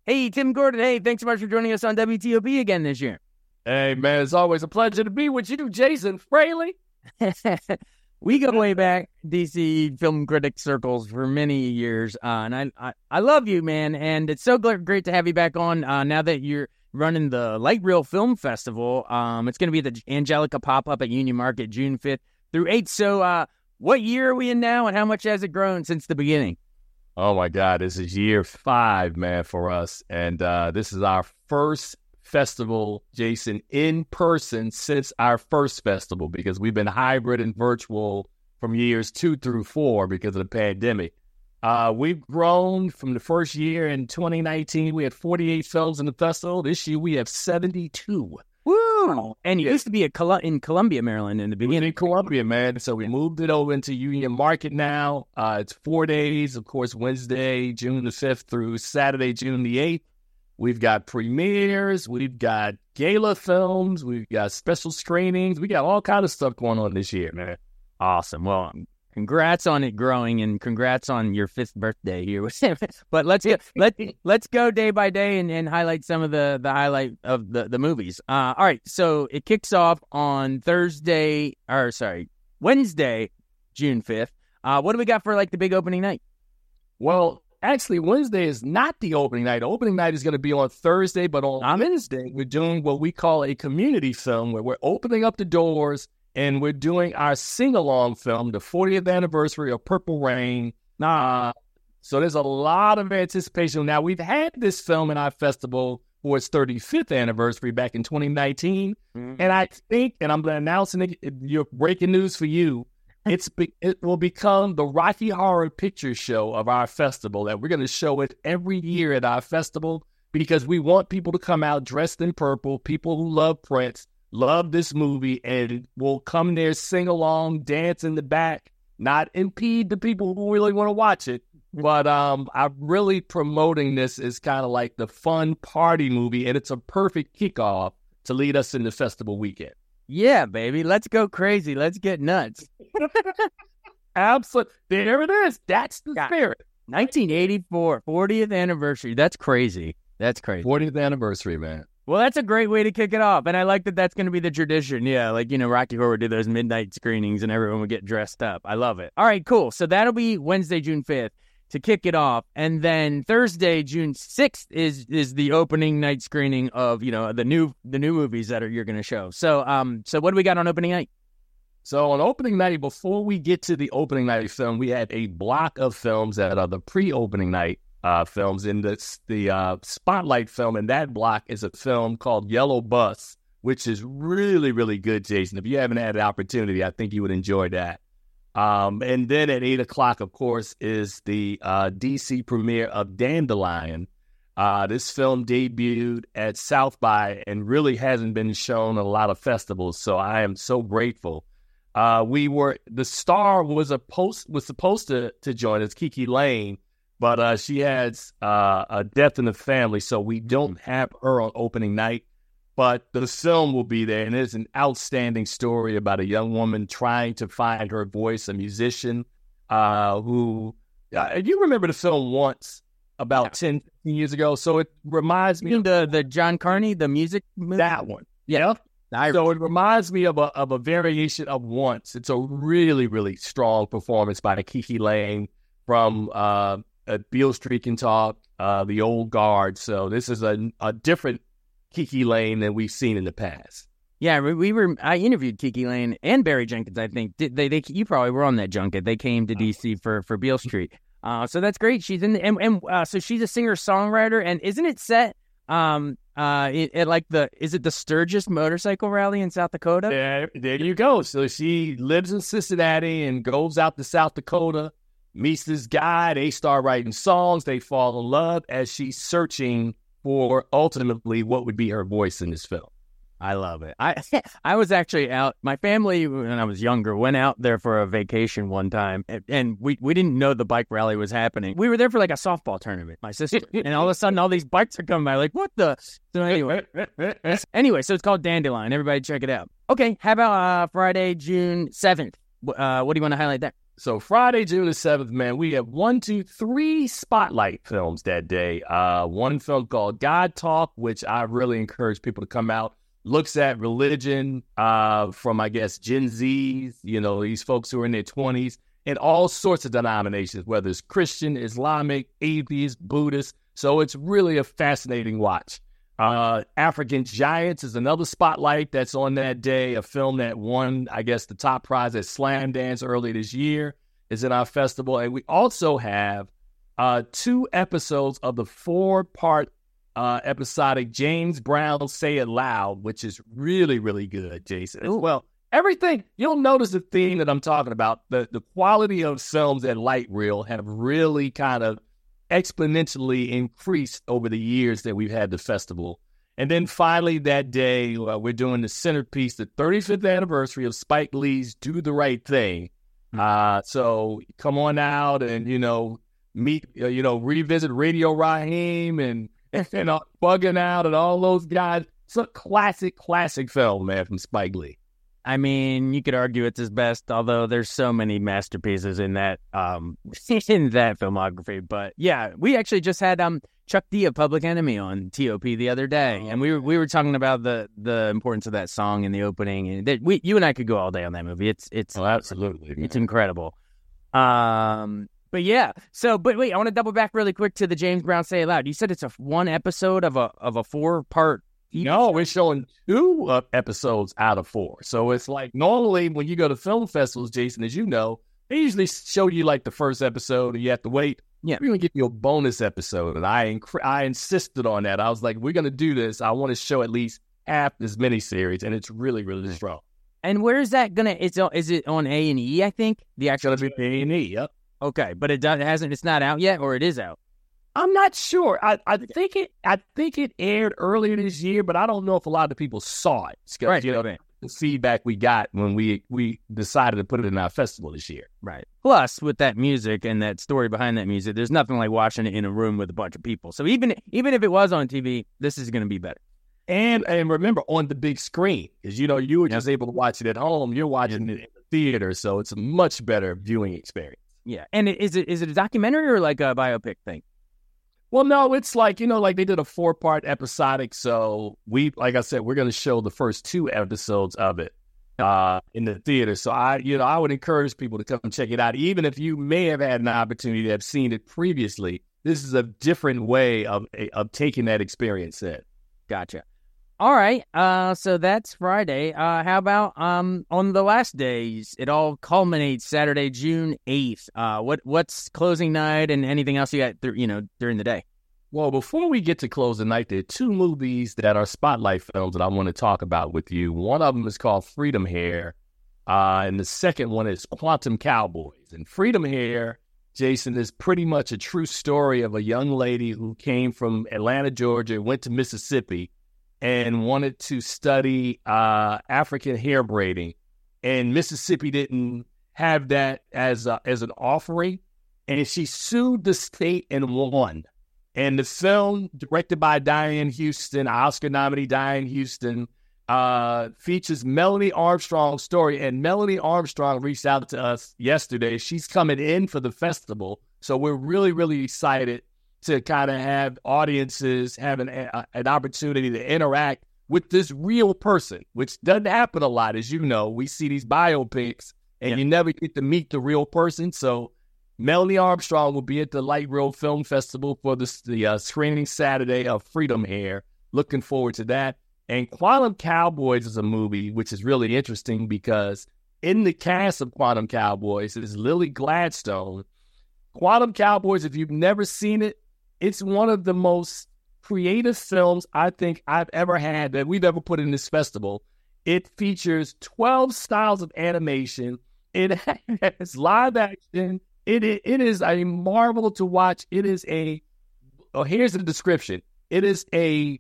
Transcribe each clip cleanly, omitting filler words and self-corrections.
Hey, Tim Gordon. Hey, thanks so much for joining us on WTOP again this year. Hey, man, it's always a pleasure to be with you, Jason Fraley. We go way back, DC film critic circles for many years, and I love you, man, and it's so great to have you back on now that you're running the Light Reel Film Festival. It's going to be the Angelica pop-up at Union Market June 5th through 8th. So what year are we in now, and how much has it grown since the beginning? Oh, my God, this is year 5, man, for us, and this is our first festival, Jason, in person since our first festival, because we've been hybrid and virtual from years 2 through 4 because of the pandemic. We've grown from the first year in 2019. We had 48 films in the festival. This year we have 72. Woo! And you used to be in Columbia, Maryland in the beginning. In Columbia, man. So we moved it over into Union Market now. It's 4 days, of course, Wednesday, June the 5th through Saturday, June the 8th. We've got premieres, we've got gala films, we've got special screenings. We got all kinds of stuff going on this year, man. Awesome. Well, congrats on it growing, and congrats on your 5th birthday here. But let's go day by day and highlight some of the highlight of the movies. All right, so it kicks off on Wednesday, June 5th. What do we got for like the big opening night? Well, actually, Wednesday is not the opening night. Opening night is going to be on Thursday, but on Wednesday, we're doing what we call a community film, where we're opening up the doors and we're doing our sing-along film, the 40th anniversary of Purple Rain. So there's a lot of anticipation. Now, we've had this film in our festival for its 35th anniversary back in 2019, and I think, and I'm going to announce it, your breaking news for you, it will become the Rocky Horror Picture Show of our festival, that we're going to show it every year at our festival because we want people to come out dressed in purple, people who love Prince, love this movie, and will come there, sing along, dance in the back, not impede the people who really want to watch it. But I'm really promoting this as kind of like the fun party movie, and it's a perfect kickoff to lead us in the festival weekend. Yeah, baby. Let's go crazy. Let's get nuts. Absolutely. There it is. That's the spirit. 1984, 40th anniversary. That's crazy. 40th anniversary, man. Well, that's a great way to kick it off. And I like that that's going to be the tradition. Yeah, like, Rocky Horror would do those midnight screenings and everyone would get dressed up. I love it. All right, cool. So that'll be Wednesday, June 5th. To kick it off. And then Thursday, June 6th is the opening night screening of, the new movies that you're going to show. So what do we got on opening night? So on opening night, before we get to the opening night film, we had a block of films that are the pre-opening night films. And the spotlight film in that block is a film called Yellow Bus, which is really, really good, Jason. If you haven't had the opportunity, I think you would enjoy that. And then at 8 o'clock, of course, is the DC premiere of Dandelion. This film debuted at South by and really hasn't been shown at a lot of festivals, so I am so grateful. The star was supposed to join us, Kiki Lane, but she has a death in the family, so we don't have her on opening night. But the film will be there, and it's an outstanding story about a young woman trying to find her voice, a musician who you remember the film Once about 10, 15 years ago. So it reminds me of the John Carney, the music movie? That one. Yeah. So it reminds me of a variation of Once. It's a really, really strong performance by Kiki Lane from Beale Street Can Talk, The Old Guard. So this is a different Kiki Lane than we've seen in the past. Yeah, I interviewed Kiki Lane and Barry Jenkins, I think. You probably were on that junket. They came to DC for Beale Street. So that's great. She's in so she's a singer-songwriter, and isn't it set is it the Sturgis Motorcycle Rally in South Dakota? There you go. So she lives in Cincinnati and goes out to South Dakota, meets this guy, they start writing songs, they fall in love as she's searching for ultimately what would be her voice in this film. I love it. I was actually out. My family, when I was younger, went out there for a vacation one time, and we didn't know the bike rally was happening. We were there for like a softball tournament, my sister, and all of a sudden all these bikes are coming by. Like, what the? So anyway, so it's called Dandelion. Everybody check it out. Okay, how about Friday, June 7th? What do you want to highlight there? So Friday, June the 7th, man, we have 3 spotlight films that day. One film called God Talk, which I really encourage people to come out. Looks at religion from, I guess, Gen Zs, these folks who are in their 20s, and all sorts of denominations, whether it's Christian, Islamic, atheist, Buddhist. So it's really a fascinating watch. African Giants is another spotlight that's on that day. A film that won, I guess, the top prize at Slam Dance early this year is in our festival. And we also have 2 episodes of the 4-part episodic James Brown Say It Loud, which is really, really good, Jason. Ooh. Well, everything, you'll notice the theme that I'm talking about. The quality of films at Light Reel have really kind of exponentially increased over the years that we've had the festival. And then finally that day, we're doing the centerpiece, the 35th anniversary of Spike Lee's Do the Right Thing. So come on out and, meet, revisit Radio Raheem and Bugging Out and all those guys. It's a classic film, man, from Spike Lee. I mean, you could argue it's his best, although there's so many masterpieces in that in that filmography. But yeah, we actually just had Chuck D of Public Enemy on TOP the other day, and we were talking about the importance of that song in the opening, and you and I could go all day on that movie. It's absolutely, man. It's incredible. But yeah, but wait, I want to double back really quick to the James Brown Say It Loud. You said it's one episode of a 4-part. No, we're showing 2 episodes out of 4. So it's like normally when you go to film festivals, Jason, as you know, they usually show you like the first episode and you have to wait. Yeah. We're going to give you a bonus episode. And I insisted on that. I was like, we're going to do this. I want to show at least half this miniseries. And it's really, really strong. And where is that going to, is it on A&E, I think? It's going to be A&E, yep. Okay, but it's not out yet, or it is out? I'm not sure. I think it aired earlier this year, but I don't know if a lot of people saw it. Right. The feedback we got when we decided to put it in our festival this year. Right. Plus, with that music and that story behind that music, there's nothing like watching it in a room with a bunch of people. So even if it was on TV, this is going to be better. And remember, on the big screen, because you were just able to watch it at home. You're watching it in the theater, so it's a much better viewing experience. Yeah. And is it a documentary or like a biopic thing? Well, no, it's like, like they did a 4-part episodic. So like I said, we're going to show the first 2 episodes of it in the theater. So I would encourage people to come check it out. Even if you may have had an opportunity to have seen it previously, this is a different way of taking that experience in. Gotcha. All right. So that's Friday. How about on the last days? It all culminates Saturday, June 8th. What's closing night and anything else you got during the day? Well, before we get to closing night, there are 2 movies that are spotlight films that I want to talk about with you. One of them is called Freedom Hair, and the second one is Quantum Cowboys. And Freedom Hair, Jason, is pretty much a true story of a young lady who came from Atlanta, Georgia, went to Mississippi, and wanted to study African hair braiding. And Mississippi didn't have that as an offering. And she sued the state and won. And the film, directed by Diane Houston, Oscar nominee Diane Houston, features Melanie Armstrong's story. And Melanie Armstrong reached out to us yesterday. She's coming in for the festival. So we're really, really excited to kind of have audiences have an opportunity to interact with this real person, which doesn't happen a lot. As you know, we see these biopics and you never get to meet the real person. So Melanie Armstrong will be at the Light Reel Film Festival for the screening Saturday of Freedom Hair. Looking forward to that. And Quantum Cowboys is a movie which is really interesting because in the cast of Quantum Cowboys is Lily Gladstone. Quantum Cowboys, if you've never seen it, it's one of the most creative films I think I've ever had that we've ever put in this festival. It features 12 styles of animation. It has live action. It is a marvel to watch. It is here's the description. It is a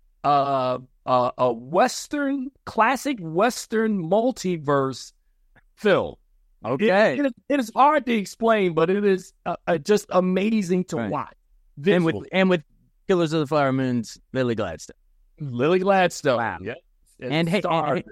classic Western multiverse film. Okay. It is hard to explain, but it is just amazing to watch. And with Killers of the Flower Moon's Lily Gladstone. Lily Gladstone. Wow. Yeah. And hey,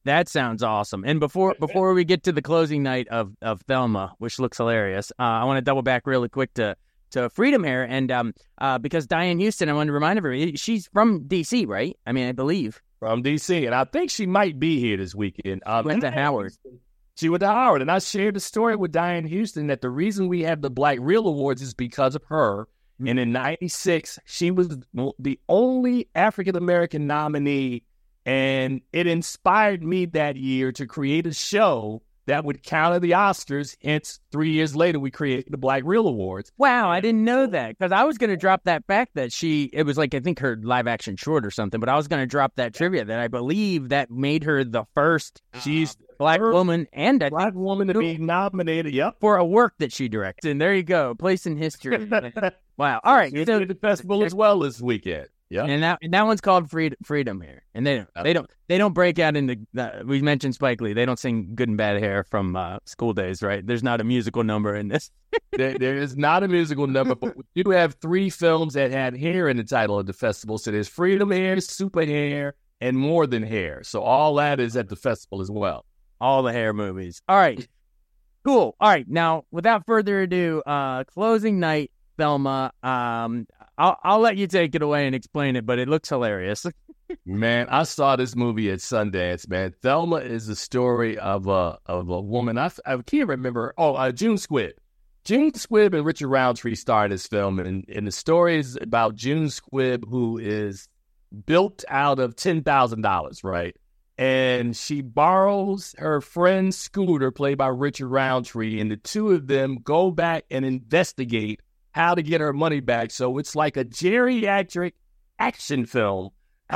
That sounds awesome. And before we get to the closing night of Thelma, which looks hilarious, I want to double back really quick to Freedom Hair, and because Diane Houston, I want to remind everybody, she's from DC, right? I mean, I believe from DC, and I think she might be here this weekend. Went to Howard. She went to Howard, and I shared the story with Diane Houston that the reason we have the Black Reel Awards is because of her. Mm-hmm. And in '96, she was the only African-American nominee, and it inspired me that year to create a show that would counter the Oscars. Hence, 3 years later, we created the Black Reel Awards. Wow, I didn't know that, because I was going to drop that fact that it was like, I think her live action short or something, but I was going to drop that trivia that I believe that made her the first Black woman and a Black woman to be nominated, for a work that she directed. And there you go, place in history. Wow. All right. So the festival as well this weekend. Yeah, and that one's called Freedom Hair, and they don't break out into we mentioned Spike Lee. They don't sing Good and Bad Hair from School Days, right? There's not a musical number in this. there is not a musical number, but we do have 3 films that had hair in the title of the festival. So there's Freedom Hair, Super Hair, and More Than Hair. So all that is at the festival as well. All the hair movies. All right, cool. All right, now without further ado, closing night, Thelma. I'll let you take it away and explain it, but it looks hilarious. Man, I saw this movie at Sundance, man. Thelma is the story of a woman. I can't remember. June Squibb. June Squibb and Richard Roundtree starred this film, and the story is about June Squibb, who is built out of $10,000, right? And she borrows her friend's scooter, played by Richard Roundtree, and the two of them go back and investigate how to get her money back. So it's like a geriatric action film.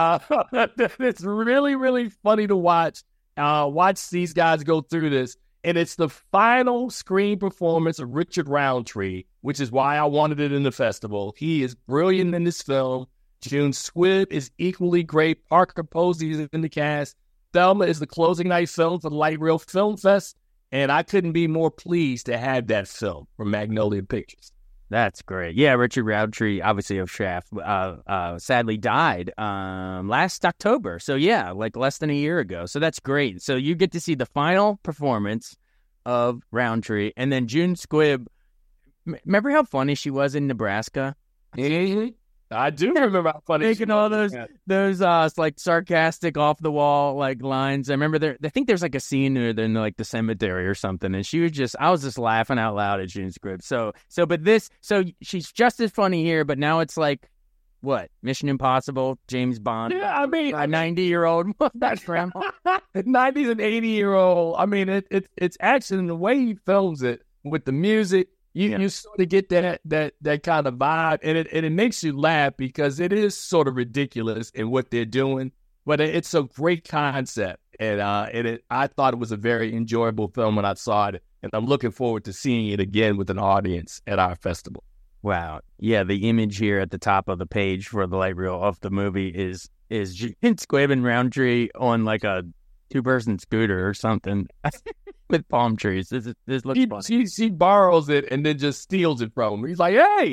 It's really, really funny to watch. Watch these guys go through this. And it's the final screen performance of Richard Roundtree, which is why I wanted it in the festival. He is brilliant in this film. June Squibb is equally great. Parker Posey is in the cast. Thelma is the closing night film for the Light Reel Film Fest. And I couldn't be more pleased to have that film from Magnolia Pictures. That's great. Yeah, Richard Roundtree, obviously of Shaft, sadly died last October. So yeah, like less than a year ago. So that's great. So you get to see the final performance of Roundtree, and then June Squibb. Remember how funny she was in Nebraska? Mm-hmm. I do remember how funny making all those like sarcastic off the wall like lines. I remember I think there's like a scene in like the cemetery or something, and I was just laughing out loud at June Squibb. So she's just as funny here, but now it's like what? Mission Impossible, James Bond. Yeah, I mean, a 90-year-old that's grandma. 90s and 80-year-old. I mean, it's action, and the way he films it with the music. You sort of get that kind of vibe, and it makes you laugh because it is sort of ridiculous in what they're doing, but it's a great concept, and I thought it was a very enjoyable film when I saw it, and I'm looking forward to seeing it again with an audience at our festival. Wow, yeah, the image here at the top of the page for the light reel of the movie is June Squibb and Roundtree on like a 2-person scooter or something. With palm trees. This looks funny. She borrows it and then just steals it from him. He's like, hey!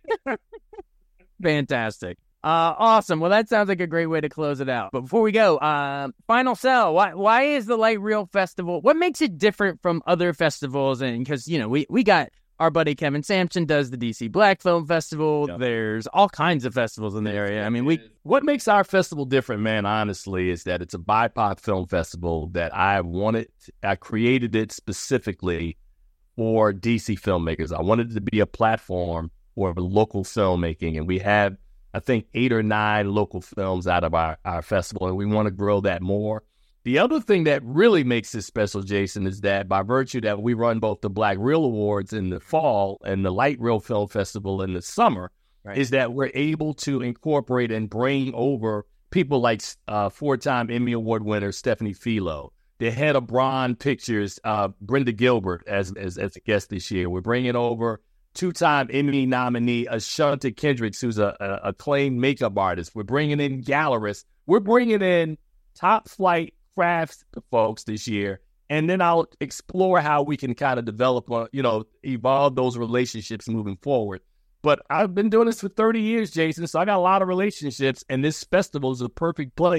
Fantastic. Awesome. Well, that sounds like a great way to close it out. But before we go, final sell. Why is the Light Reel Festival, what makes it different from other festivals? And because, we got our buddy Kevin Sampson does the DC Black Film Festival. Yep. There's all kinds of festivals in the area. I mean, what makes our festival different, man, honestly, is that it's a BIPOC film festival that I created it specifically for DC filmmakers. I wanted it to be a platform for local filmmaking, and we have, I think, 8 or 9 local films out of our festival, and we want to grow that more. The other thing that really makes this special, Jason, is that by virtue that we run both the Black Reel Awards in the fall and the Light Reel Film Festival in the summer, right, is that we're able to incorporate and bring over people like 4-time Emmy Award winner Stephanie Filo, the head of Bron Pictures, Brenda Gilbert, as a guest this year. We're bringing over 2-time Emmy nominee Ashanta Kendricks, who's a acclaimed makeup artist. We're bringing in gallerists. We're bringing in top flight crafts folks this year, and then I'll explore how we can kind of develop, evolve those relationships moving forward. But I've been doing this for 30 years, Jason, so I got a lot of relationships, and this festival is a perfect place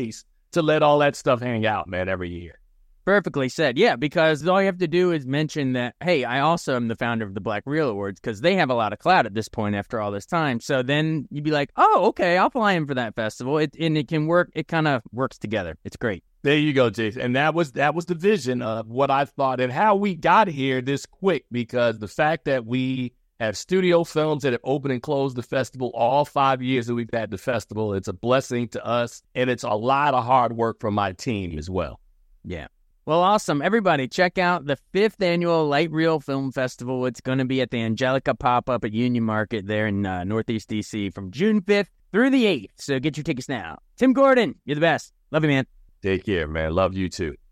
to let all that stuff hang out, man, every year. Perfectly said. Yeah, because all you have to do is mention that, hey, I also am the founder of the Black Reel Awards, because they have a lot of clout at this point after all this time. So then you'd be like, oh, okay, I'll fly in for that festival. And it can work. It kind of works together. It's great. There you go, Jason. And that was the vision of what I thought and how we got here this quick, because the fact that we have studio films that have opened and closed the festival all 5 years that we've had the festival, it's a blessing to us, and it's a lot of hard work from my team as well. Yeah. Well, awesome. Everybody, check out the 5th annual Light Reel Film Festival. It's going to be at the Angelica Pop-Up at Union Market there in Northeast D.C. from June 5th through the 8th. So get your tickets now. Tim Gordon, you're the best. Love you, man. Take care, man. Love you too.